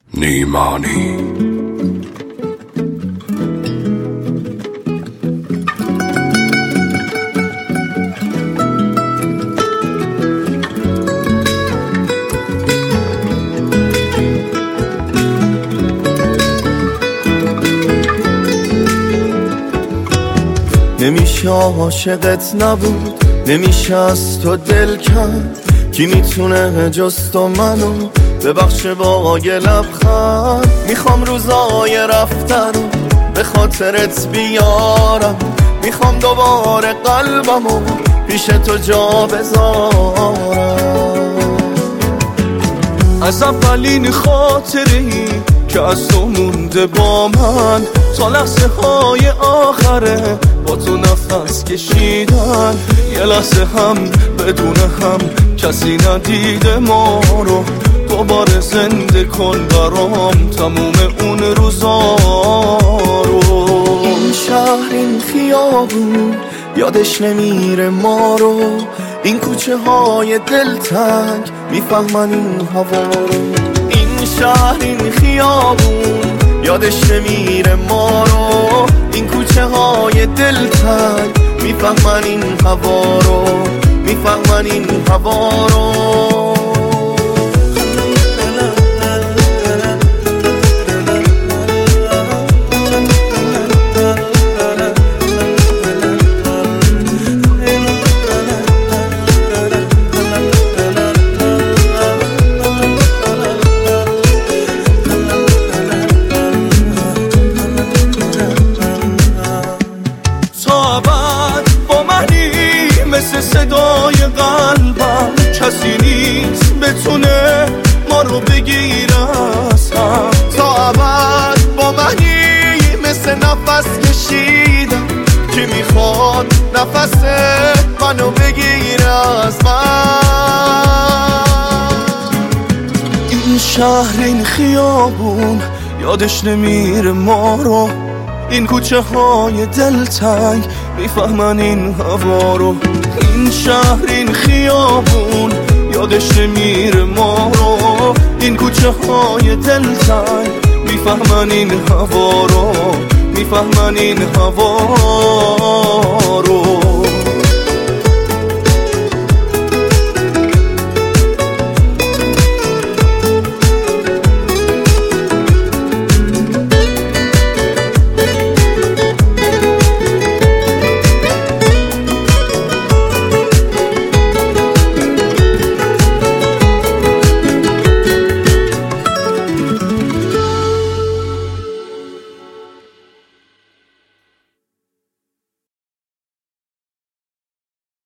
نیمانی نمیشه عاشقت نبود، نمیشه از تو دل کرد. کی میتونه جز تو منو ببخشه با یه لبخند؟ میخوام روزای رفته رو به خاطرت بیارم، میخوام دوباره قلبمو پیش تو جا بذارم. از اولین خاطری که از تو مونده با من تا لحظه های آخره با تو نفس کشیدن، یه لحظه هم بدون هم کسی ندیده ما رو. دوباره زنده کن برام تموم اون روزا رو. این شهر، این خیابون یادش نمیره ما رو، این کوچه های دلتنگ میفهمن این هوا رو. این شهر، این خیابون یادش نمیره ما رو، این کوچه های دلتنگ میفهمن این هوا رو، میفهمن این هوا رو. مثل صدای قلبم کسی نیست بتونه ما رو بگیره از هم. تا ابد با منی مثل نفس کشیدم که میخواد نفس منو بگیره از من. این شهر، این خیابون یادش نمیره ما رو، این کوچه های دلتنگ میفهمن این هوا رو. این شهر، این خیابون یادش نمیره ما رو، این کوچه های دلتنگ میفهمن این هوا رو، میفهمن این هوا رو.